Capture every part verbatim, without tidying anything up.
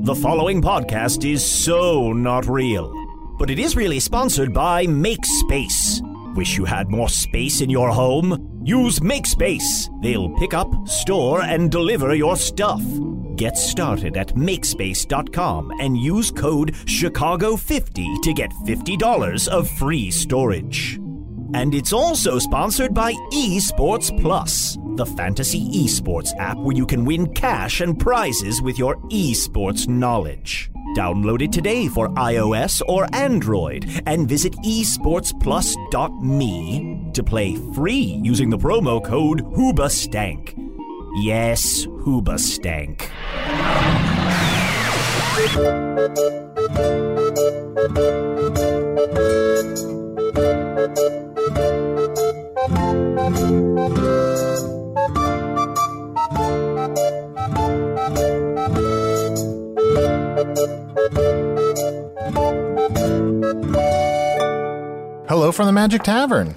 The following podcast is so not real, but it is really sponsored by MakeSpace. Wish you had more space in your home? Use MakeSpace. They'll pick up, store, and deliver your stuff. Get started at makespace dot com and use code Chicago fifty to get fifty dollars of free storage. And it's also sponsored by Esports Plus, the fantasy esports app where you can win cash and prizes with your esports knowledge. Download it today for iOS or Android and visit esports plus dot me to play free using the promo code Hoobastank. Yes, Hoobastank. Hello from the Magic Tavern,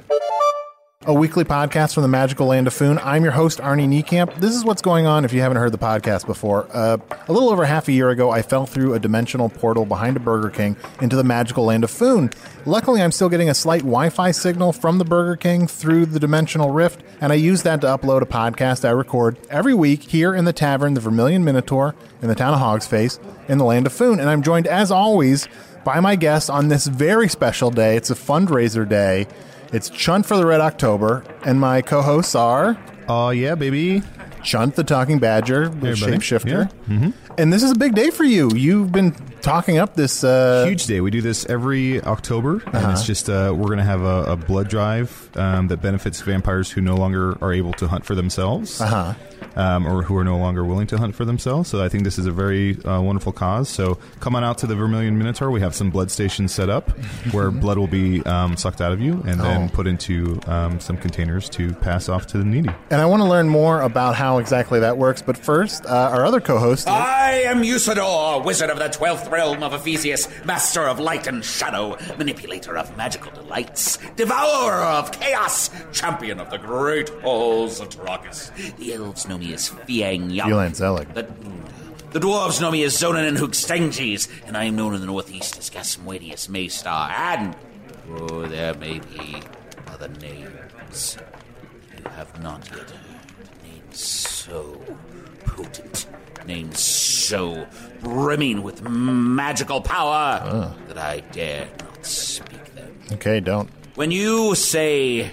a weekly podcast from the magical land of Foon. I'm your host, Arnie Niekamp. This is what's going on if you haven't heard the podcast before. Uh, a little over half a year ago, I fell through a dimensional portal behind a Burger King into the magical land of Foon. Luckily, I'm still getting a slight Wi-Fi signal from the Burger King through the dimensional rift, and I use that to upload a podcast I record every week here in the tavern, the Vermilion Minotaur, in the town of Hogsface, in the land of Foon. And I'm joined, as always, by my guest on this very special day. It's a fundraiser day. It's Chunt for the Red October, and my co-hosts are... Oh, yeah, baby. Chunt the Talking Badger, the Hey, shapeshifter. Yeah. Mm-hmm. And this is a big day for you. You've been talking up this... Uh, Huge day. We do this every October, and Uh-huh. it's just, uh, we're going to have a, a blood drive um, that benefits vampires who no longer are able to hunt for themselves. Uh-huh. Um, or who are no longer willing to hunt for themselves. So I think this is a very uh, wonderful cause. So come on out to the Vermilion Minotaur. We have some blood stations set up where blood will be um, sucked out of you and then Oh. put into um, some containers to pass off to the needy. And I want to learn more about how exactly that works. But first, uh, our other co-host... I am Usador, wizard of the twelfth realm of Ephesius, master of light and shadow, manipulator of magical delights, devourer of chaos, champion of the great halls of Tarakas. The elves know me as Fiang Yang. Phelan Zelig. The, the dwarves know me as Zonin and Hoogstanges, and I am known in the northeast as Gasmoedius Maystar, and, oh, there may be other names you have not yet heard. Names so potent, names so brimming with magical power Uh. that I dare not speak them. Okay, don't. When you say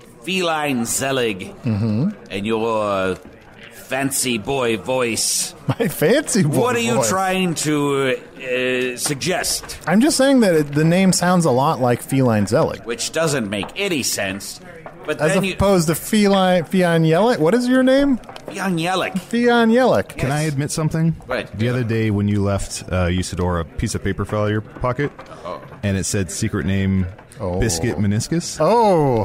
Feline Zelig Mm-hmm. and your fancy boy voice, My fancy boy what are you voice. trying to uh, suggest? I'm just saying that it, the name sounds a lot like Feline Zelig. Which doesn't make any sense. But As then you... opposed to Feline... Fion Yelik? What is your name? Young Yelik. Fion Yelik. Can I admit something? What? The other day when you left uh, Usador a piece of paper fell out of your pocket, Oh. and it said secret name Oh. Biscuit Meniscus. Oh,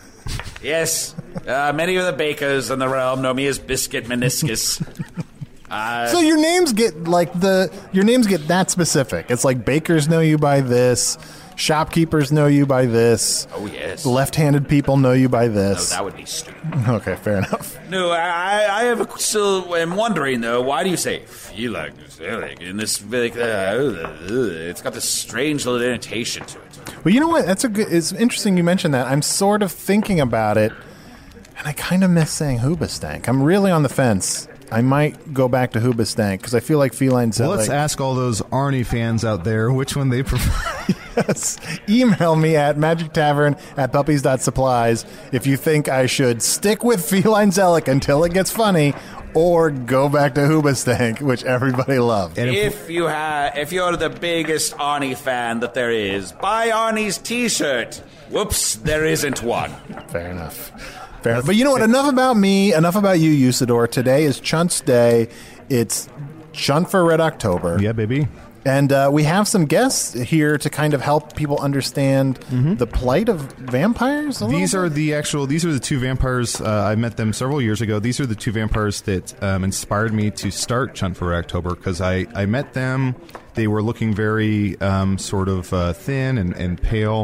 Yes, uh, many of the bakers in the realm know me as Biscuit Meniscus. uh, so your names get like the your names get that specific. It's like bakers know you by this, shopkeepers know you by this, oh, yes. left-handed people know you by No, this. that would be stupid. Okay, fair enough. No, I, I have a, still am wondering though. Why do you say Feline Zelig in this? Like, uh, it's got this strange little intonation to it. Well, you know what? That's a good. It's interesting you mentioned that. I'm sort of thinking about it, and I kind of miss saying Hoobastank. I'm really on the fence. I might go back to Hoobastank because I feel like Feline Well, Zelig. let's ask all those Arnie fans out there which one they prefer. Yes. Email me at magic tavern at puppies dot supplies if you think I should stick with Feline Zelig until it gets funny or go back to Hoobastank, which everybody loved. And if, If you have, if you're the biggest Arnie fan that there is, buy Arnie's T-shirt. Whoops, there isn't one. Fair enough. Fair enough. But you know what? Enough about me. Enough about you, Usador. Today is Chunt's Day. It's Chunt for Red October. yeah, baby. And uh, we have some guests here to kind of help people understand the plight of vampires. a little These bit. are the actual. These are the two vampires. Uh, I met them several years ago. These are the two vampires that um, inspired me to start Chunt for October because I, I met them. They were looking very um, sort of uh, thin and, and pale,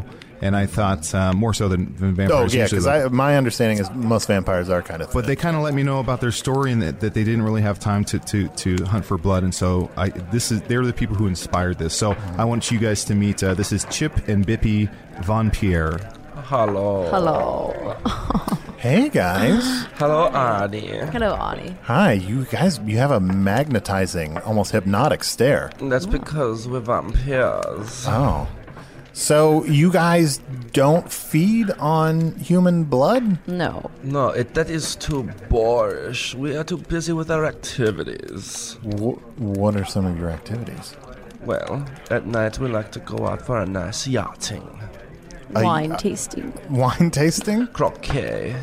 and I thought uh, more so than, than Oh, vampires. yeah, usually, because like- my understanding is most vampires are kind of But they kind of let me know about their story and that, that they didn't really have time to, to, to hunt for blood, and so I this is they're the people who inspired this. So I want you guys to meet. Uh, this is Chip and Bippy Von Pierre. Hello. Hello. Hey, guys. Hello, Arnie. Hello, Arnie. Hi, you guys, you have a magnetizing, almost hypnotic stare. That's because we're vampires. Oh. So you guys don't feed on human blood? No. No, it, that is too boorish. We are too busy with our activities. W- what are some of your activities? Well, at night we like to go out for a nice yachting. Uh, Wine uh, tasting. Wine tasting? Croquet,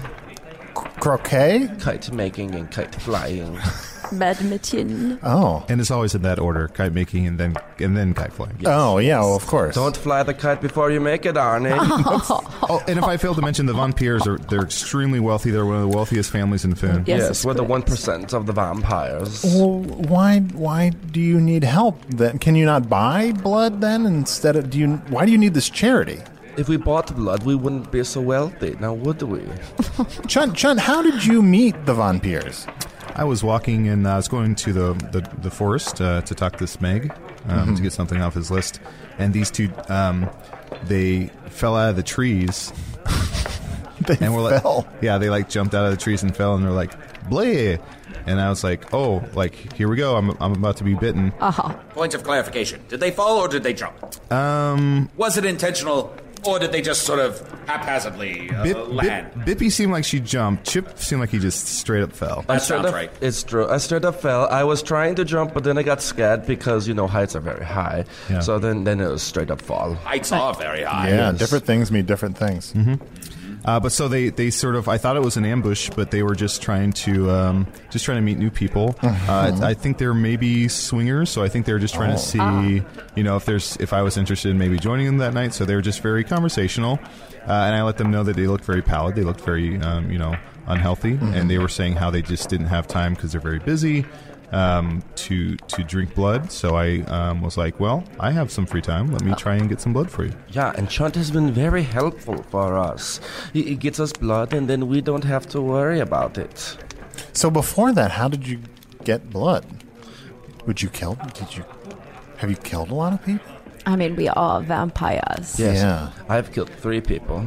Croquet? kite making, and kite flying. Badminton. Oh. And it's always in that order: kite making, and then and then kite flying. Oh, yeah, well, of course. Don't fly the kite before you make it, Arnie. Oh, and if I failed to mention, the Von Pierres are they're extremely wealthy. They're one of the wealthiest families in Foon. Yes, yes, it's we're the correct. one percent of the vampires. Well, why why do you need help then? Can you not buy blood then instead of do you why do you need this charity? If we bought blood, we wouldn't be so wealthy, now would we? Chun Chun, how did you meet the Von Pierres? I was walking and I was going to the the, the forest uh, to talk to Smeg um, Mm-hmm. to get something off his list, and these two um, they fell out of the trees. They And we're fell. like, yeah, they like jumped out of the trees and fell, and they're like, "Bleh!" And I was like, "Oh, like here we go. I'm I'm about to be bitten." Aha. Point of clarification. Did they fall or did they jump? Um, Was it intentional or did they just sort of haphazardly uh, Bip, land? Bip, Bippy seemed like she jumped. Chip seemed like he just straight up fell. I That straight sounds up- right. It's true. I straight up fell. I was trying to jump, but then I got scared because, you know, heights are very high. Yeah. So then, then it was straight up fall. Heights are very high. Yeah, yes. different things mean different things. Uh, but so they, they sort of I thought it was an ambush, but they were just trying to um, just trying to meet new people. Uh, I think they're maybe swingers, so I think they're just trying to see, you know, if there's if I was interested in maybe joining them that night. So they were just very conversational, uh, and I let them know that they looked very pallid, they looked very um, you know unhealthy, and they were saying how they just didn't have time because they're very busy. Um, to to drink blood, so I um, was like, well, I have some free time. Let me try and get some blood for you. Yeah, and Chunt has been very helpful for us. He, he gets us blood, and then we don't have to worry about it. So before that, how did you get blood? Would you kill? Did you have you killed a lot of people? I mean, we are vampires. Yes, Yeah. I've killed three people.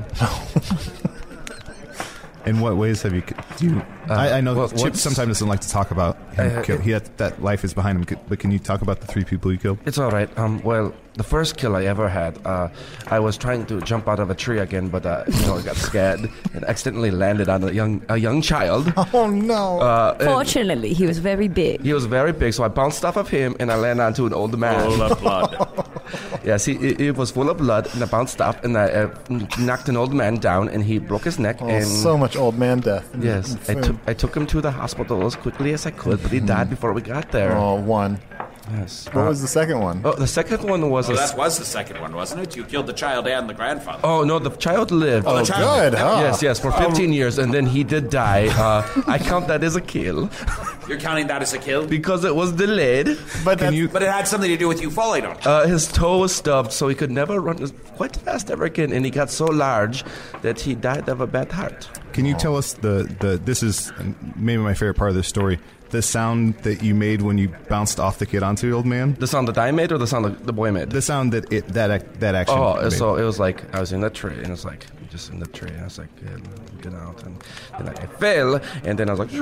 In what ways have you? Do you I, I know well, Chip once- sometimes doesn't like to talk about him. Uh, kill, he had, that life is behind him. But can you talk about the three people you killed? It's all right. Um, well, the first kill I ever had, uh, I was trying to jump out of a tree again, but uh, you know, I got scared and accidentally landed on a young a young child. Oh no! Uh, and Fortunately, he was very big. he was very big, so I bounced off of him and I landed onto an old man. Full of blood. Yes, he, it, it was full of blood, and I bounced off and I uh, knocked an old man down, and he broke his neck. oh, and so much old man death. in- yes, in I Foon. took I took him to the hospital as quickly as I could, but he died before we got there. Oh, one. Yes. What Uh, was the second one? oh, the second one was Oh, a. that was the second one, wasn't it? You killed the child and the grandfather. Oh no, the child lived. Oh, the child- good, huh? Yes, yes, for fifteen years, and then he did die. Uh, I count that as a kill You're counting that as a kill? because it was delayed. But Can that's- you? But it had something to do with you falling on it. Uh, his toe was stubbed, so he could never run as- quite fast ever again, and he got so large that he died of a bad heart. Can you tell us the, the this is maybe my favorite part of this story, the sound that you made when you bounced off the kid onto the old man? The sound that I made, or the sound that the boy made? The sound that it that ac- that action. Oh, made. so it was like I was in the tree, and it was like just in the tree. And I was like, yeah, get out, and then I fell, and then I was like,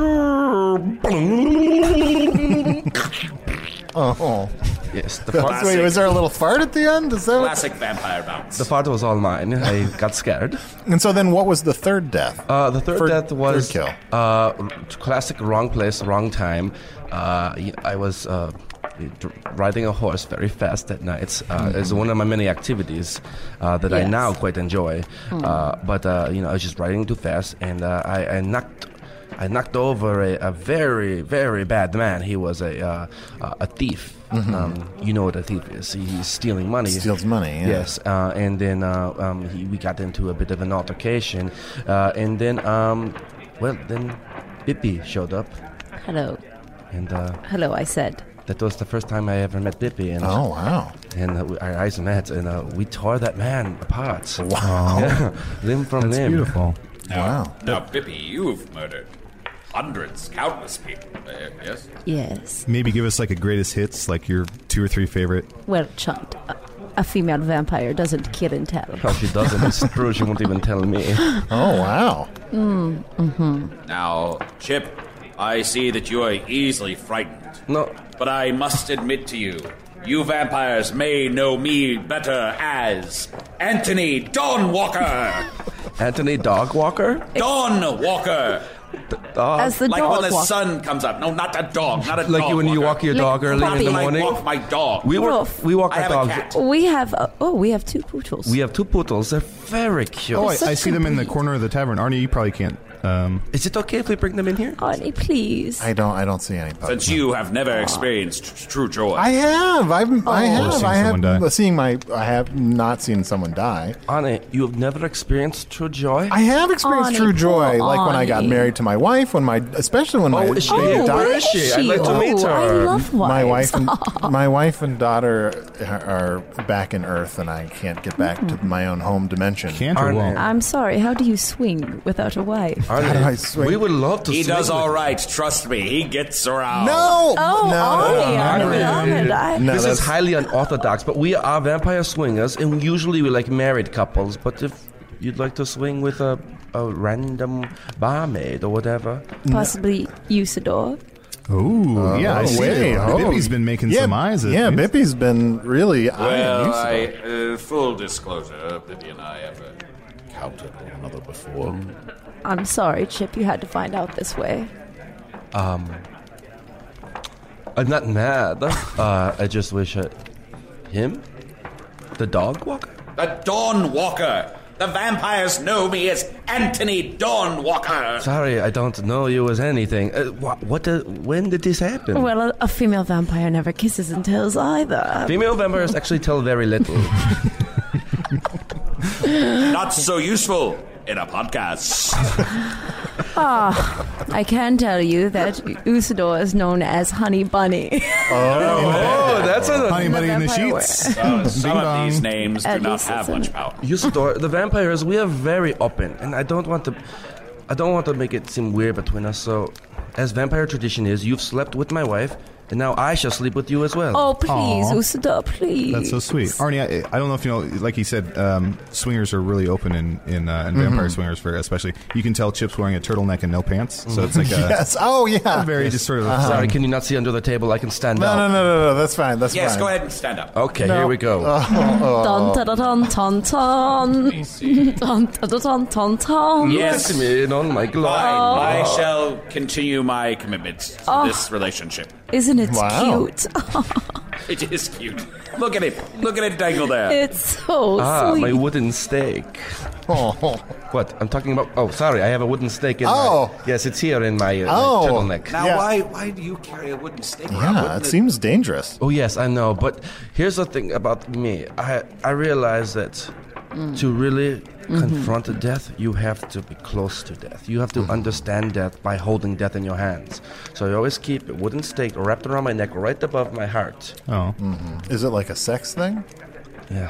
oh, yes, the fart, wait, was there a little fart at the end? Is that what- Classic vampire bounce. the fart was all mine. I got scared. And so then, what was the third death? Uh, the third Third- death was third kill. Uh, classic wrong place, wrong time. Uh, y- I was uh, dr- riding a horse very fast at night. Uh, It's one of my many activities uh, that I Yes. now quite enjoy. Uh, but uh, you know, I was just riding too fast, and uh, I, I knocked. I knocked over a, a very, very bad man. He was a uh, uh, a thief. Um, you know what a thief is. He, he's stealing money. Steals money. Yeah. Yes, uh, and then uh, um, he, we got into a bit of an altercation, uh, and then, um, well, then Bippy showed up, Hello. and uh, Hello, I said. that was the first time I ever met Bippy, and Oh, wow. and uh, we- our eyes met, and uh, we tore that man apart. Wow. Yeah, limb from That's limb. beautiful. Wow. Now, Bippy, you've murdered hundreds, countless people. Uh, yes? Yes. Maybe give us like a greatest hits, like your two or three favorite. Well, Chunt, a, a female vampire doesn't kill and tell. Oh, she doesn't. It's true. She won't even tell me. Oh, wow. Now, Chip, I see that you are easily frightened. No, But I must admit to you, you vampires may know me better as Anthony Dawn Walker. Anthony Dog Walker. Dawn Walker. Dog. As the Like dog when the walks. sun comes up. No, not a dog. Not a Like dog. you when you walker. walk your Like dog early in puppy. the Like morning. walk my dog. We work. Ruff. We walk I our have a dogs. cat. We have, uh, oh, we have two poodles. We have two poodles. They're very cute. Oh, I, such I see a them in the breed. corner of the tavern. Arnie, you probably can't. Um, Is it okay if we bring them in here? Arnie, please. I don't I don't see any puppies. Since you have never experienced tr- true joy. I have. I've, I have. seen I have someone die. seeing my. I have not seen someone die. Annie, you have never experienced true joy? I have experienced Arnie, true joy, poor like when I got Arnie. married to my wife. When my, especially when my Oh, is she? baby Oh, died. where Where is she? I'd like to oh, meet her. I love wives. My wife and my wife and daughter are back in Earth, and I can't get back to my own home dimension. can't or Arnie. won't? I'm sorry, how do you swing without a wife? Arnie, How do I swing? we would love to. He swing does with all you. right. Trust me. He gets around. No, Oh, no, Arnie, no, I no, love it. I, no, This is that's- highly unorthodox, but we are vampire swingers, and usually we like married couples. But if you'd like to swing with a, a random barmaid or whatever, possibly Usador. Ooh, yeah, I Oh, see. wait, oh. Bippy's been making yeah, some eyes. At Yeah, me. Bippy's been really. Well, eyeing I, uh, full disclosure, Bippy and I have uh, encountered one another before. I'm sorry, Chip, you had to find out this way. I'm not mad. Uh, I just wish I, him, the dog walker. The Dawn Walker. The vampires know me as Anthony Dawn Walker. Sorry, I don't know you as anything. Uh, what? What? The, when did this happen? Well, a, a female vampire never kisses and tells either. Female vampires actually tell very little. Not so useful in a podcast. I can tell you that Usador is known as Honey Bunny. Oh, that's a Honey Bunny in the vampire sheets. Uh, some Bing of bong. these names do At not least have it's much an- power. Usador. The vampires, we are very open, and I don't want to. I don't want to make it seem weird between us. So, as vampire tradition is, you've slept with my wife, and now I shall sleep with you as well. Oh, please, Aw. Usador, please. That's so sweet, Arnie. I, I don't know if you know, like he said, um, swingers are really open in in, uh, in vampire swingers. For especially, you can tell Chip's wearing a turtleneck and no pants, so it's like a, Yes. Oh, yeah. a very just sort of. Sorry, can you not see under the table? I can stand No, up. no, no, no, no. That's fine. That's Yes, fine. go ahead and stand up. Okay, No. here we go. Dun dun dun dun dun Let me see. dun dun dun dun dun dun. Yes. Look at me in on my Fine. glove. I shall continue my commitments to this relationship. Isn't it Wow. cute? It is cute. Look at it. Look at it dangle there. It's so Ah, sweet. my wooden stake. Oh. What? I'm talking about. Oh, sorry, I have a wooden stake in Oh. my. Yes, it's here in my, uh, Oh. my turtleneck. Now, Yeah. why why do you carry a wooden stake around? Yeah, Wouldn't it seems dangerous. Oh yes, I know. But here's the thing about me. I I realize that to really confront death, you have to be close to death. You have to understand death by holding death in your hands. So I always keep a wooden stake wrapped around my neck, right above my heart. Oh, Is it like a sex thing? Yeah.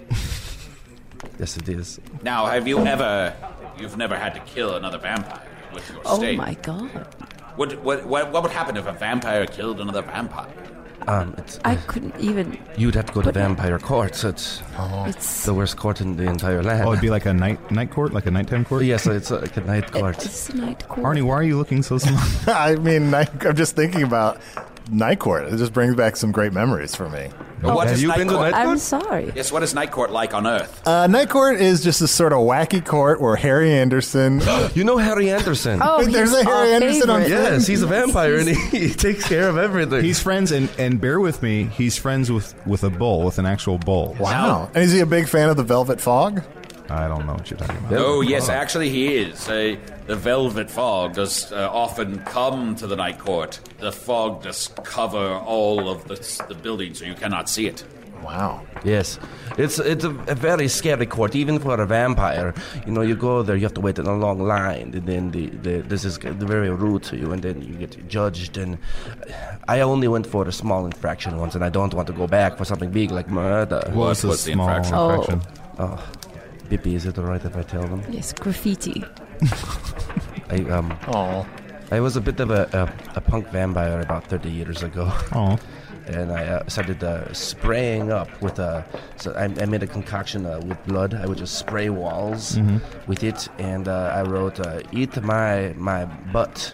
Yes, it is. Now, have you ever, you've never had to kill another vampire with your Oh stake? my god. What, what, what, what would happen if a vampire killed another vampire? Um, it's, I couldn't even. you'd have to go to But- vampire court. It's It's. the worst court in the entire land. oh, it'd be like a night night court, like a nighttime court. Yes, it's like a night court. It's a night court. Arnie, why are you looking so small? I mean, night, I'm just thinking about Night Court. It just brings back some great memories for me. What have is you night been to court? night I'm court? sorry. Yes, what is night court like on Earth? Uh, Night Court is just this sort of wacky court where Harry Anderson. You know Harry Anderson? Oh, Wait, there's he's a Harry our Anderson on- favorite. Yes, he's a Yes, vampire and he's- he, he takes care of everything. He's friends, and, and bear with me, he's friends with, with a bull, with an actual bull. Wow. And is he a big fan of the Velvet Fog? I don't know what you're talking about. Oh, yes, actually he is. Uh, the velvet fog does uh, often come to the night court. The fog does cover all of the, the building so you cannot see it. Wow. Yes, it's it's a, a very scary court, even for a vampire. You know, you go there, you have to wait in a long line, and then the, the this is very rude to you, and then you get judged. And I only went for a small infraction once, and I don't want to go back for something big like murder. What was a was the small infraction? infraction? Oh, Bippy, is it alright if I tell them? Yes, graffiti. I um, Oh. I was a bit of a, a, a punk vampire about thirty years ago. Oh. And I uh, started uh, spraying up with a. So I, I made a concoction uh, with blood. I would just spray walls Mm-hmm. with it, and uh, I wrote, uh, "Eat my my butt."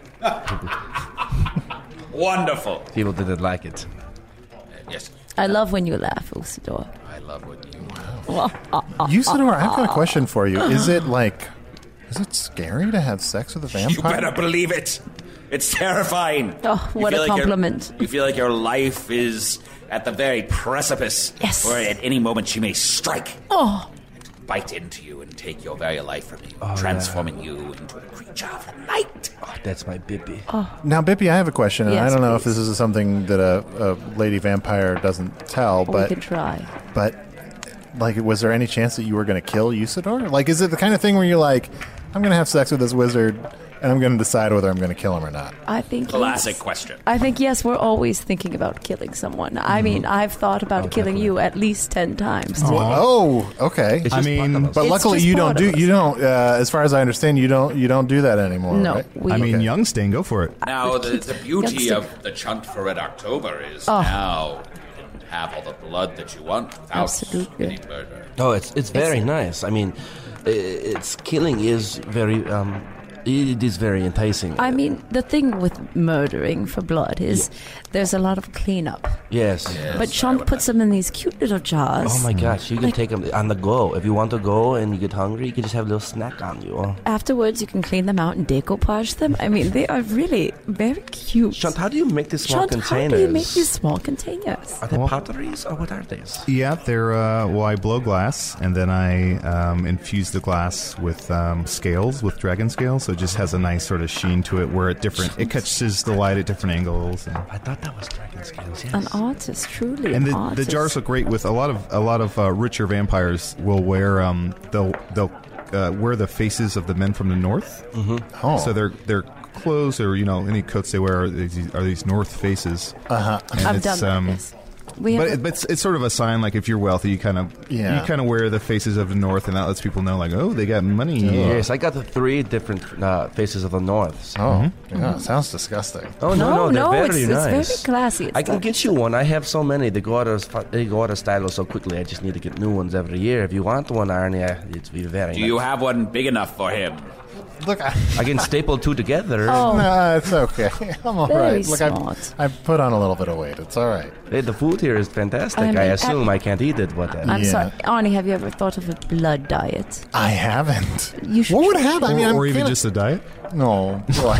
Wonderful. People didn't like it. Yes, I love when you laugh, Usador. I love what you. Well, uh, uh, Usador, I've got a question for you. Is it like, is it scary to have sex with a vampire? You better believe it. It's terrifying. Oh, You what feel a like your- compliment. You feel like your life is at the very precipice. Yes. Where at any moment she may strike, oh, bite into you, and take your very life from you, Oh, transforming you into a creature of the night. Oh, that's my Bippy. Now, Bippy, I have a question, and Yes, I don't know if please. this is something that a, a lady vampire doesn't tell, we but can try. but like, was there any chance that you were going to kill Usador? Like, is it the kind of thing where you're like, I'm going to have sex with this wizard, and I'm going to decide whether I'm going to kill him or not? I think Classic yes. question. I think yes. We're always thinking about killing someone. I mean, I've thought about killing you at least ten times. Oh, okay. It's I just mean, part of us. But It's luckily, just you don't part do of us. you don't. Uh, as far as I understand, you don't you don't do that anymore. No, right? we. I mean, Okay. Youngstein, go for it. Now, the, the beauty Youngster. of the Chunt for Red October is Oh. now you can have all the blood that you want without Absolutely. any murder. Oh, it's it's very nice. I mean, i- it's killing is very um, it is very enticing. I mean, the thing with murdering for blood is there's a lot of cleanup. yes. But Sean puts them in these cute little jars. Oh my gosh, you can take them on the go. If you want to go and you get hungry, you can just have a little snack on you. Afterwards, you can clean them out and decoupage them. I mean, they are really very cute. Shunt, how do you make these small Sean, containers? how do you make these small containers? Are they potteries or what are these? Yeah, they're, uh, well, I blow glass, and then I um, infuse the glass with um, scales, with dragon scales, so it just has a nice sort of sheen to it where it different, it catches the light at different angles. And, I thought that was dragon scales, yes. An artist, truly and an the, artist. the jars look great with a lot of, a lot of uh, richer vampires will wear, um, they'll, they'll uh, wear the faces of the men from the north. Oh. So their their clothes or, you know, any coats they wear are these, are these north faces. Uh-huh. And I've it's, done that, um, yes. We But, have it, but it's, it's sort of a sign, like if you're wealthy, you kind of Yeah. you kind of wear the faces of the North, and that lets people know, like, oh, they got money. Yes, I got the three different uh, faces of the north. Oh, yeah, sounds disgusting. Oh, no, no, no, they're no, very it's, nice. it's very classy. It's I can not- get you one. I have so many. They go out of they go out of style so quickly. I just need to get new ones every year. If you want one, Arnie, it'd be very Do nice. you have one big enough for him? Look, I, I can staple two together. Oh, no, it's okay. I'm all Very right. Look, I've, smart. I've put on a little bit of weight. It's all right. Hey, the food here is fantastic. I I, mean, assume I- I can't eat it, but uh, I'm Yeah. sorry. Arnie, have you ever thought of a blood diet? I haven't. You should What would try. happen? I Or, mean, I'm or even kinda- just a diet. no. Boy.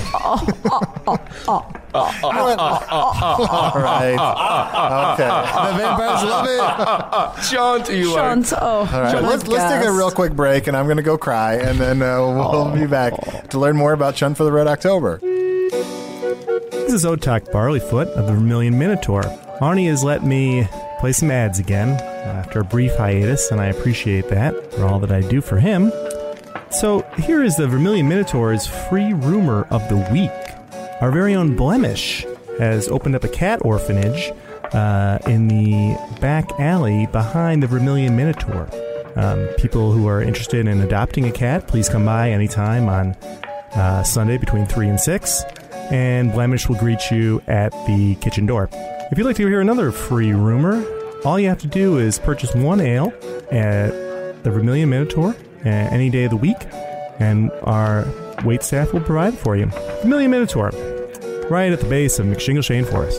All right. Okay. The vampires love it. Sean, to you Sean, oh, All right. Sean Let's, has let's take a gassed. real quick break, and I'm going to go cry, and then uh, we'll be back to learn more about Chun for the Red October. This is Otak Barleyfoot of the Vermilion Minotaur. Arnie has let me play some ads again after a brief hiatus, and I appreciate that for all that I do for him. So here is the Vermilion Minotaur's free rumor of the week. Our very own Blemish has opened up a cat orphanage uh, in the back alley behind the Vermilion Minotaur. Um, people who are interested in adopting a cat, please come by anytime on uh, Sunday between three and six, and Blemish will greet you at the kitchen door. If you'd like to hear another free rumor, all you have to do is purchase one ale at the Vermilion Minotaur uh, any day of the week, and our wait staff will provide it for you. Vermilion Minotaur, right at the base of McShingleshane Forest.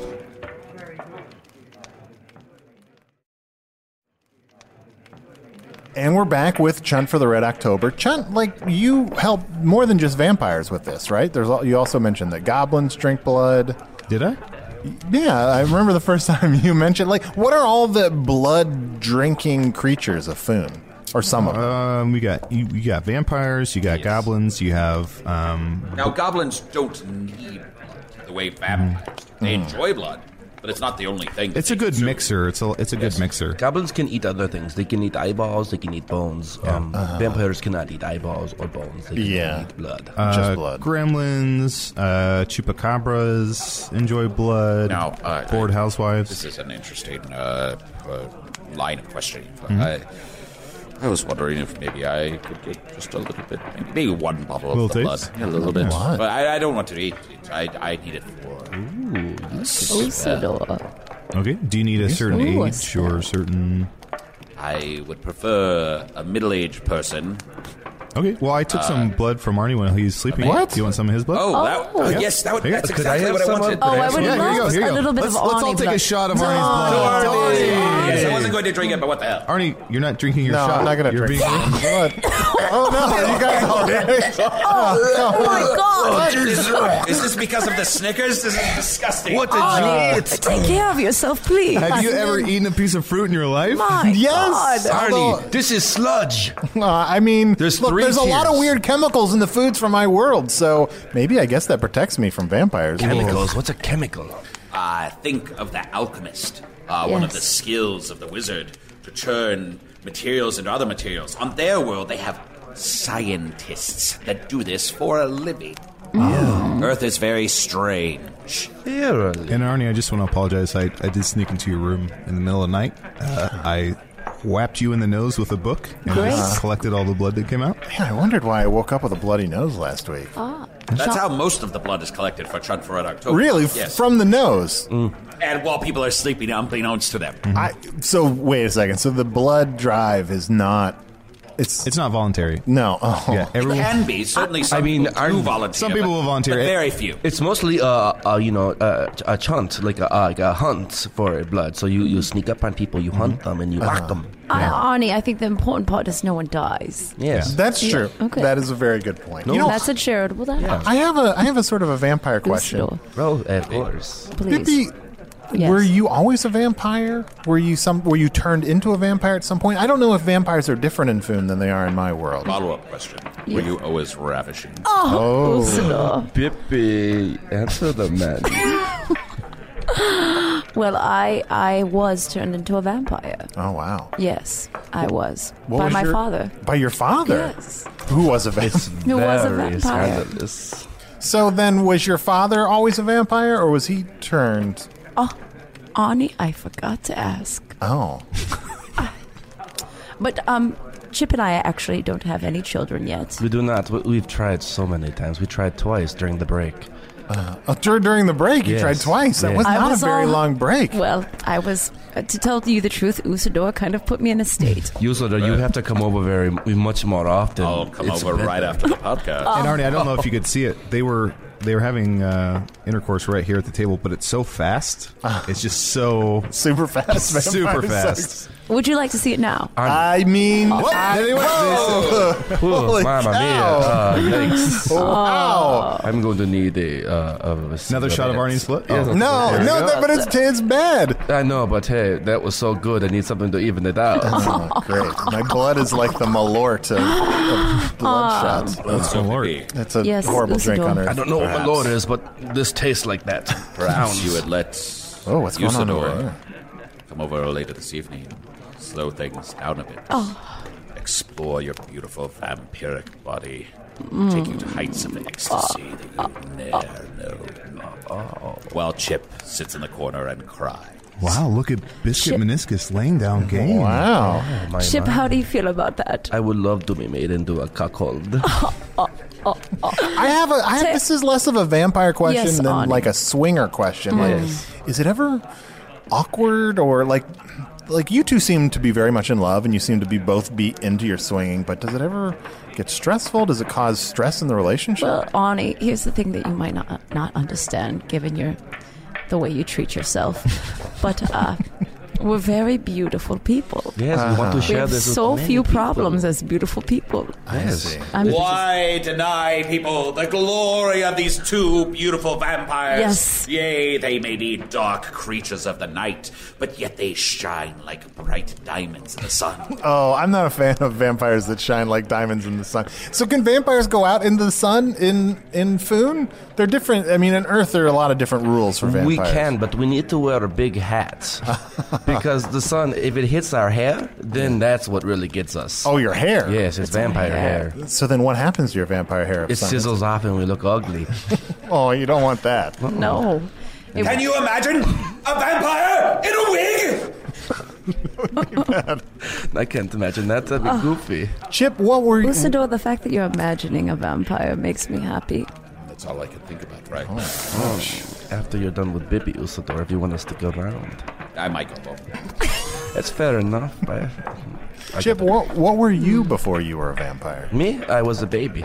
And we're back with Chun for the Red October. Chun, like, you help more than just vampires with this, right? There's al- you also mentioned that goblins drink blood. Did I? Yeah, I remember the first time you mentioned, like, what are all the blood-drinking creatures of Foon? Or some of them? Um, we got you, you got vampires, you got Yes. goblins, you have um, Now, goblins don't need blood the way vampires do. They enjoy blood, but but it's not the only thing. It's a good consume. mixer. It's a it's a Yes. good mixer. Goblins can eat other things. They can eat eyeballs. They can eat bones. Um, Vampires cannot eat eyeballs or bones. They can Yeah. eat blood. Uh, Just blood. Gremlins, uh, chupacabras enjoy blood. Now, uh, bored This housewives. is an interesting uh, uh, line of questioning. Mm-hmm. I, I was wondering if maybe I could get just a little bit, maybe, maybe one bottle of Little the taste? blood. Yeah, a little bit. What? But I, I don't want to eat it. I, I need it for... uh, s- uh, Usador. Okay. Do you need a certain Ooh, a age or a certain? I would prefer a middle-aged person. Okay. Well, I took some blood from Arnie when he's sleeping. What? Do you want some of his blood? Oh, that, Oh. uh, yes, that would, Here you that's go. Could I exactly have what I some wanted. of- Oh, I would Yeah, here you go, love here you a go. little bit let's, of let's all Arnie take a blood. shot of Arnie's blood. Yes, I wasn't going to drink it, but what the hell? Arnie, you're not drinking your No, shot. I'm not going to You're drink being- blood. Oh, no, you guys already. Oh my God! Is, is this because of the Snickers? This is disgusting. What did you eat? Take care of yourself, please. Have you ever eaten a piece of fruit in your life? My Yes. God. Arnie, this is sludge. Uh, I mean, There's look, three there's a lot of tiers. weird chemicals in the foods from my world, so maybe I guess that protects me from vampires. Chemicals. What's a chemical? Uh, think of the alchemist. Uh, One of the Yes. skills of the wizard to turn materials into other materials. On their world, they have scientists that do this for a living. Earth is very strange. Really? And Arnie, I just want to apologize. I, I did sneak into your room in the middle of the night. Uh, I whapped you in the nose with a book and Great. just collected all the blood that came out. Man, I wondered why I woke up with a bloody nose last week. That's how most of the blood is collected for Chunt for October. Really? Yes. From the nose? and while people are sleeping, unbeknownst to them. I, so, wait a second. So the blood drive is not... It's... It's not voluntary. no. Oh. Yeah, It everyone. can be. Certainly some I mean, people aren't- do volunteer. some people but- will volunteer. But very few. It's mostly, uh, uh, you know, uh, a chunt, like a, uh, like a hunt for blood. So you, you sneak up on people, you hunt them, and you whack them. Uh, Arnie, I think the important part is no one dies. Yes. That's Yeah, true. okay. That is a very good point. No. You know, That's a charitable death. I have a I have a sort of a vampire question. Usador, Oh, of course. please. Pippi, Yes. were you always a vampire? Were you some? Were you turned into a vampire at some point? I don't know if vampires are different in Foon than they are in my world. Follow-up question. Were you always ravishing? Oh, Usador. Pippi, answer the man. Well, I I was turned into a vampire. Oh wow! Yes, I was. What by was my your- father. By your father, Yes. who was a vampire. Who was a Very vampire. scandalous. So then, was your father always a vampire, or was he turned? Oh, Arnie, I forgot to ask. Oh, But um, Chip and I actually don't have any children yet. We do not. We- We've tried so many times. We tried twice during the break. oh dur- during the break, you Yes. tried twice. That Yes. was I not was a very all- long break. Well, I was, uh, to tell you the truth, Usador kind of put me in a state. Usador, you have to come over very much more often. I'll come It's over better. right after the podcast. And Arnie, I don't know if you could see it. They were they were having uh, intercourse right here at the table, but it's so fast. It's just so Super fast, super vampire fast. sex. Would you like to see it now? I mean, What? Anyway, Oh, Holy Mamma mia! cow. Uh, yikes! wow. I'm going to need a, uh, a Another shot of Arnie's blood? Yes, Oh. No, there you no, go. that, but it's it's bad. I know, but hey, that was so good. I need something to even it out. Oh, great. My blood is like the Malort of, of blood shots. That's the Lord. Maybe That's a Yes, horrible drink Usador. on earth. I don't know what my Perhaps. lord is, but this tastes like that. Perhaps Sounds. you would let Oh, what's going on over Usador there? come over later this evening, slow things down a bit. Oh. Explore your beautiful vampiric body. Mm. Take you to heights of ecstasy that you never know. While Chip sits in the corner and cries. Wow, look at Biscuit Shit. Meniscus laying down game. Wow. My Chip, mind. how do you feel about that? I would love to be made into a cuckold. I have a. I have, this is less of a vampire question Yes, than Ani. like a swinger question. Like, Yes. is it ever awkward or like, like you two seem to be very much in love and you seem to be both be into your swinging, but does it ever get stressful? Does it cause stress in the relationship? Well, Arnie, here's the thing that you might not not understand, given your the way you treat yourself. But uh, we're very beautiful people. Yes, we want to We share have this with so many few people. problems as beautiful people. Yes. I'm Why deny people the glory of these two beautiful vampires? Yes. Yea, they may be dark creatures of the night, but yet they shine like bright diamonds in the sun. Oh, I'm not a fan of vampires that shine like diamonds in the sun. So can vampires go out into the sun in in Foon? They're different. I mean, in Earth, there are a lot of different rules for vampires. We can, but we need to wear big hats. Because the sun, if it hits our hair, then that's what really gets us. Oh, your hair? Yes, it's vampire hair. So then what happens to your vampire hair? if It sun- sizzles off and we look ugly. Oh, you don't want that. No. It- Can you imagine a vampire in a wig? I can't imagine that. That'd be goofy. Chip, what were you... Usador, the fact that you're imagining a vampire makes me happy. That's all I can think about right now. Oh, after you're done with Bibi, Usador, if you want us to go around. I might go home. That's fair enough. I, I Chip, what, what were you before you were a vampire? Me? I was a baby.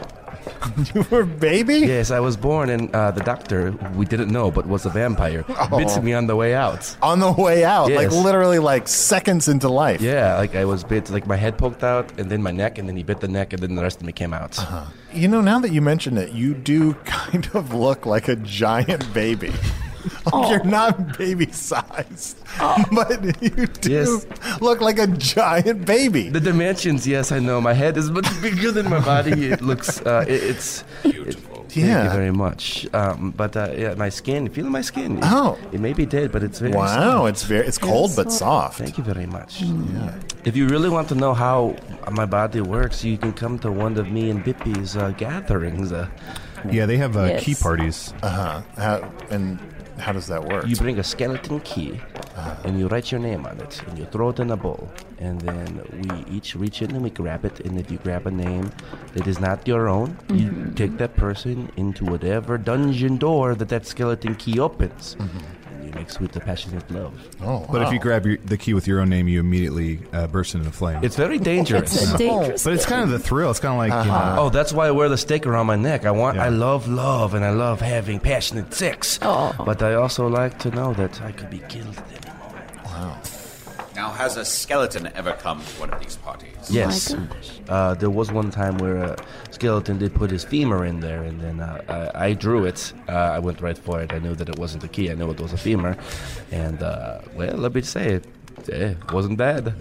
You were a baby? Yes, I was born, and uh, the doctor, we didn't know, but was a vampire, Oh. bit me on the way out. On the way out, like Yes. literally like seconds into life. Yeah, like I was bit, like my head poked out, and then my neck, and then he bit the neck, and then the rest of me came out. Uh-huh. You know, now that you mention it, you do kind of look like a giant baby. Like you're not baby sized, but you do Yes. look like a giant baby. The dimensions, yes, I know. My head is much bigger than my body. It looks, uh, it, it's Beautiful. Thank you Yeah. very much. Um, but uh, yeah, my skin, feel my skin. It, Oh. it may be dead, but it's very Wow, soft. it's very it's cold but soft. Thank you very much. If you really want to know how my body works, you can come to one of me and Bippy's uh, gatherings. Uh, Yeah, they have uh, Yes. key parties. Uh huh. How, and how does that work? you bring a skeleton key, and you write your name on it, and you throw it in a bowl, and then we each reach in and we grab it, and if you grab a name that is not your own, you take that person into whatever dungeon door that that skeleton key opens, and you make sweet, passionate love. Oh, But if wow. you grab your, the key with your own name, you immediately uh, burst into flame. It's very dangerous. It's a dangerous but it's kind of the thrill. It's kind of like, you know, Oh, that's why I wear the stake around my neck. I want, Yeah. I love love, and I love having passionate sex. Oh. But I also like to know that I could be killed at any moment. Now, has a skeleton ever come to one of these parties? Yes. gosh. Uh, there was one time where a skeleton did put his femur in there, and then uh, I, I drew it. Uh, I went right for it. I knew that it wasn't a key. I knew it was a femur. And, uh, well, let me say it. Eh, it wasn't bad.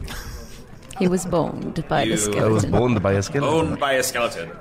He was boned by You- the I was skeleton. boned by a skeleton. Owned by a skeleton.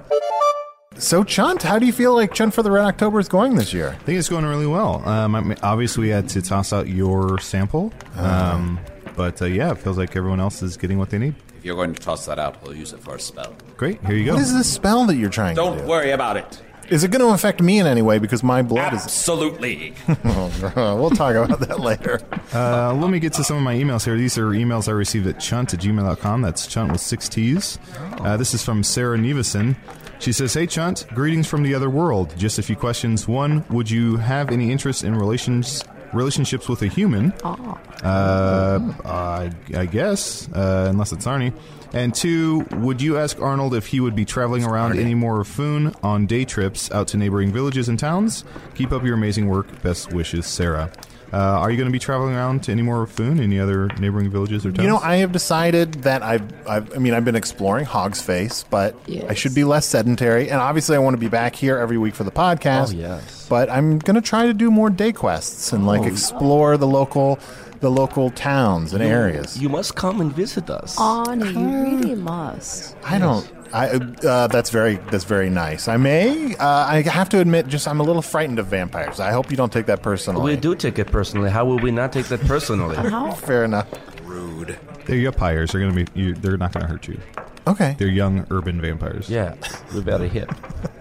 So, Chunt, how do you feel like Chunt for the Red October is going this year? I think it's going really well. Um, I mean, obviously, we had to toss out your sample. Um, but uh, yeah, it feels like everyone else is getting what they need. If you're going to toss that out, we'll use it for a spell. Great. Here you go. What is this spell that you're trying to Don't do? worry about it. Is it going to affect me in any way because my blood is... Absolutely. Oh, we'll talk about that later. Uh, let me get to some of my emails here. These are emails I received at chunt at gmail dot com. That's chunt with six T's. Uh, this is from Sarah Neveson. She says, "Hey, Chunt, greetings from the other world. Just a few questions. One, would you have any interest in relations relationships with a human? Oh. Uh, I, I guess, uh, unless it's Arnie. And two, would you ask Arnold if he would be traveling around any more of Foon on day trips out to neighboring villages and towns? Keep up your amazing work. Best wishes, Sarah." Uh, are you going to be traveling around to any more of Foon, any other neighboring villages or towns? You know, I have decided that I've, I've I mean, I've been exploring Hog's Face, but Yes. I should be less sedentary. And obviously, I want to be back here every week for the podcast. Oh, yes. But I'm going to try to do more day quests and like explore the local, the local towns and areas. You must come and visit us. Arnie, you really must. I don't. I uh, that's very that's very nice. I may. Uh, I have to admit, just I'm a little frightened of vampires. I hope you don't take that personally. We do take it personally. How will we not take that personally? How? Fair enough. Rude. They're vampires. They're going to be. You, they're not going to hurt you. Okay. They're young urban vampires. Yeah, we're very hip.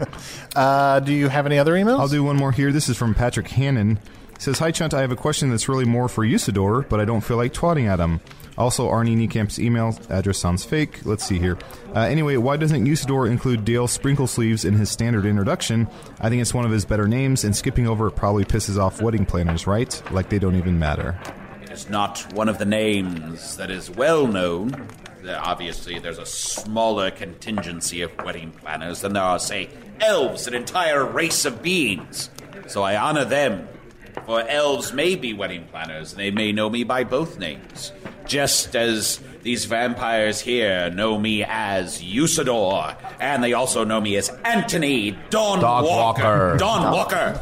Uh, do you have any other emails? I'll do one more here. This is from Patrick Hannon. He says, "Hi, Chunt. I have a question that's really more for Usador, but I don't feel like twatting at him. Also, Arnie Niecamp's email address sounds fake. Let's see here. Uh, anyway, why doesn't Usador include Dale Sprinklesleeves in his standard introduction? I think it's one of his better names, and skipping over it probably pisses off wedding planners, right? Like they don't even matter." It is not one of the names that is well known. There, obviously, there's a smaller contingency of wedding planners than there are, say, elves, an entire race of beings. So I honor them. For elves may be wedding planners, and they may know me by both names. just as these vampires here know me as Usador, and they also know me as Anthony Dawn Dog Walker. Walker. Dawn Walker.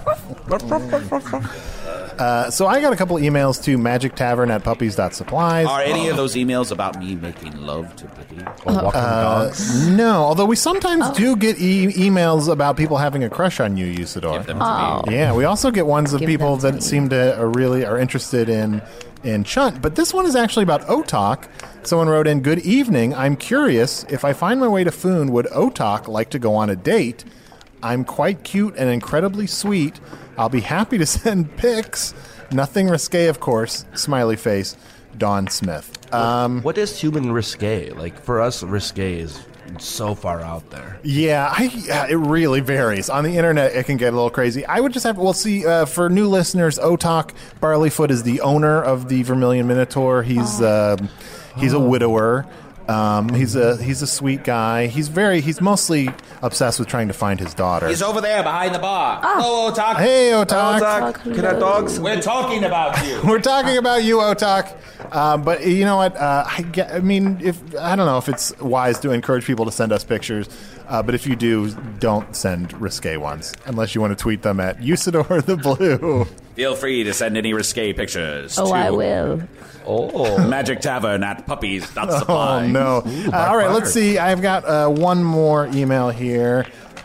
Uh, so I got a couple emails to magic tavern at puppies dot supplies. Are any of those emails about me making love to Bippy? Or walking dogs. No, although we sometimes do get e- emails about people having a crush on you, Usador. Give them to me. Yeah, we also get ones of Give people them to that me. seem to are really are interested in in Chunt, but this one is actually about Otak. Someone wrote in, "Good evening. I'm curious if I find my way to Foon, would Otak like to go on a date? I'm quite cute and incredibly sweet. I'll be happy to send pics. Nothing risque, of course. Smiley face, Dawn Smith." Um, What is human risque? Like, for us, risque is so far out there. Yeah, I, yeah, it really varies. On the internet, it can get a little crazy. I would just have, well, see, uh, for new listeners, Otak Barleyfoot is the owner of the Vermilion Minotaur. He's uh, he's a widower. Um, he's a he's a sweet guy. He's very he's mostly obsessed with trying to find his daughter. He's over there behind the bar. Hello, Otak. Hey, Otak. Otak, can I dogs? We're talking about you. We're talking about you, Otak. Uh, but you know what? Uh, I, get, I mean, if I don't know if it's wise to encourage people to send us pictures, uh, but if you do, don't send risque ones unless you want to tweet them at Usador the Blue. Feel free to send any risque pictures Oh, to I will. Oh. Magic Tavern at puppies dot Oh supply. no! Uh, all right, let's see. I've got uh, one more email here.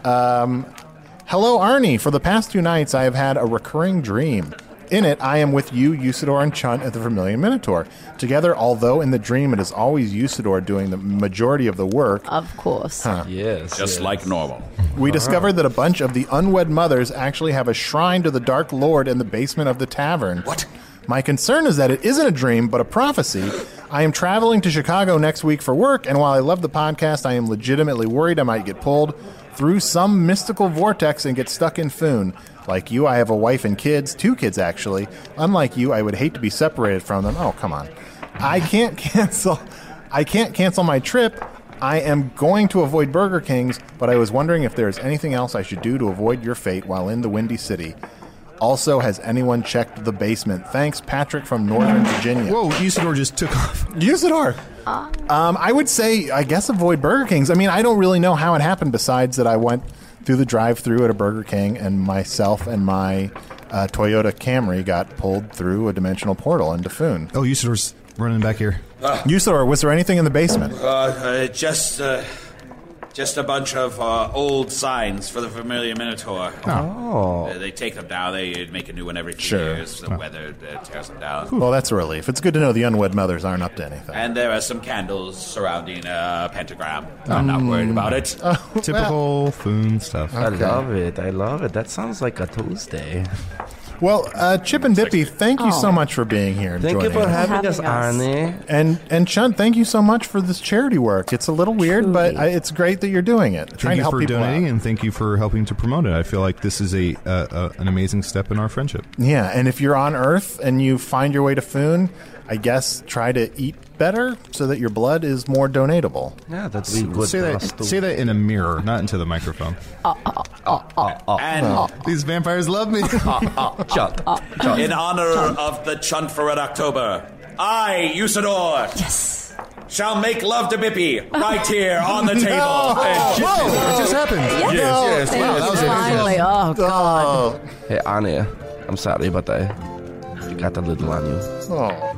Um, Hello, Arnie. For the past two nights, I have had a recurring dream. In it, I am with you, Usador, and Chunt at the Vermilion Minotaur. Together, although in the dream it is always Usador doing the majority of the work, Of course. Yes. Just yes. like normal. we discovered that a bunch of the unwed mothers actually have a shrine to the Dark Lord in the basement of the tavern. What? My concern is that it isn't a dream, but a prophecy. I am traveling to Chicago next week for work, and while I love the podcast, I am legitimately worried I might get pulled through some mystical vortex and get stuck in Foon. Like you, I have a wife and kids, two kids actually. Unlike you, I would hate to be separated from them. Oh, come on. I can't cancel. I can't cancel my trip. I am going to avoid Burger King's, but I was wondering if there is anything else I should do to avoid your fate while in the Windy City. Also, has anyone checked the basement? Thanks, Patrick from Northern Virginia. Whoa, Usador just took off. Usador. Um, I would say, I guess, avoid Burger King's. I mean, I don't really know how it happened besides that I went through the drive-thru at a Burger King and myself and my uh, Toyota Camry got pulled through a dimensional portal into Foon. Oh, Usador's running back here. Usador, was there anything in the basement? Uh, uh, just, uh, just a bunch of uh, old signs for the Vermilion Minotaur. Oh. Uh, they take them down. They make a new one every few Sure. years. The weather uh, tears them down. Well, that's a relief. It's good to know the unwed mothers aren't up to anything. And there are some candles surrounding a pentagram. I'm not worried about it. Typical Foon stuff. I love it. I love it. That sounds like a Tuesday. Well, uh, Chip and Dippy, thank you so much for being here. and Thank you joining for us. having Having us, us. Arnie. And and Chunt, thank you so much for this charity work. It's a little weird, but I, it's great that you're doing it. Trying Thank to you help for people donating, out. and thank you for helping to promote it. I feel like this is a, uh, uh, an amazing step in our friendship. Yeah, and if you're on Earth and you find your way to Foon, I guess try to eat better so that your blood is more donatable. Yeah, that'd be good Say for that. us too. Say that in a mirror, not into the microphone. And These vampires love me. Chunt. Chunt. in honor of the Chunt for Red October, I, Usador, Yes. shall make love to Bippy right here on the table. What just happened? Yes. yes. Thank Wow, you. that was Finally. Oh, God. Hey, Arnie. I'm sorry, but I you got a little on you. Oh.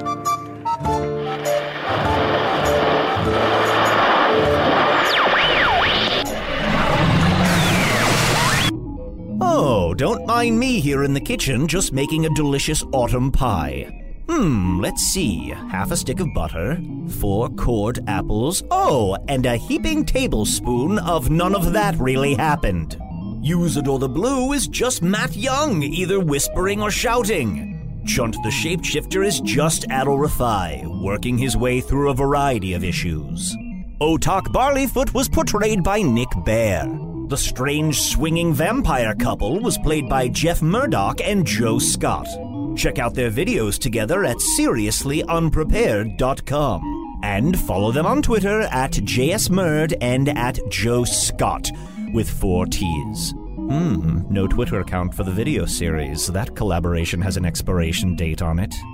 Oh, don't mind me here in the kitchen just making a delicious autumn pie. Hmm, let's see. Half a stick of butter, four cored apples, oh, and a heaping tablespoon of none of that really happened. Usador the Blue is just Matt Young, either whispering or shouting. Chunt the Shapeshifter is just Adol Rathai, working his way through a variety of issues. Otak Barleyfoot was portrayed by Nick Bear. The strange swinging vampire couple was played by Jeff Murdoch and Joe Scott. Check out their videos together at seriously unprepared dot com. And follow them on Twitter at J S Murd and at Joe Scott, with four T's. Hmm, no Twitter account for the video series. That collaboration has an expiration date on it.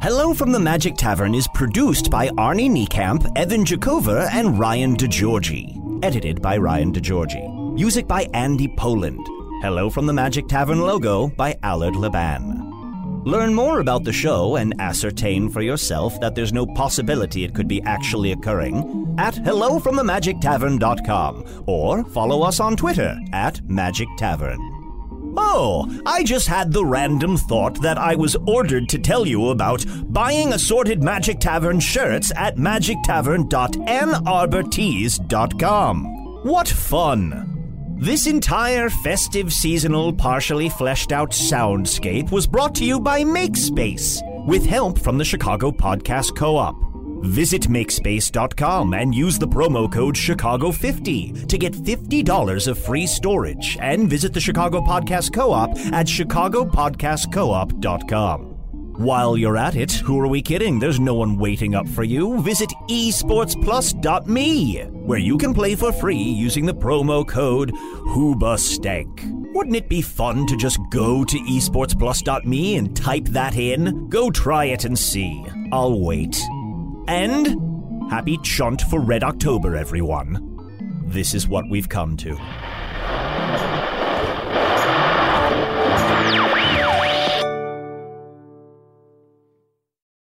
Hello from the Magic Tavern is produced by Arnie Niekamp, Evan Jakova, and Ryan DeGiorgi. Edited by Ryan DeGiorgi. Music by Andy Poland. Hello from the Magic Tavern logo by Allard Laban. Learn more about the show and ascertain for yourself that there's no possibility it could be actually occurring at hello from the magic tavern dot com or follow us on Twitter at Magic Tavern. Oh, I just had the random thought that I was ordered to tell you about buying assorted Magic Tavern shirts at magic tavern dot ann arbor tees dot com. What fun! This entire festive, seasonal, partially fleshed out soundscape was brought to you by MakeSpace, with help from the Chicago Podcast Co-op. Visit makespace dot com and use the promo code Chicago fifty to get fifty dollars of free storage, and visit the Chicago Podcast Co-op at chicago podcast co op dot com. While you're at it, who are we kidding? There's no one waiting up for you. Visit esports plus dot me, where you can play for free using the promo code HoobaStank. Wouldn't it be fun to just go to esports plus dot me and type that in? Go try it and see. I'll wait. And happy Chunt for Red October, everyone. This is what we've come to.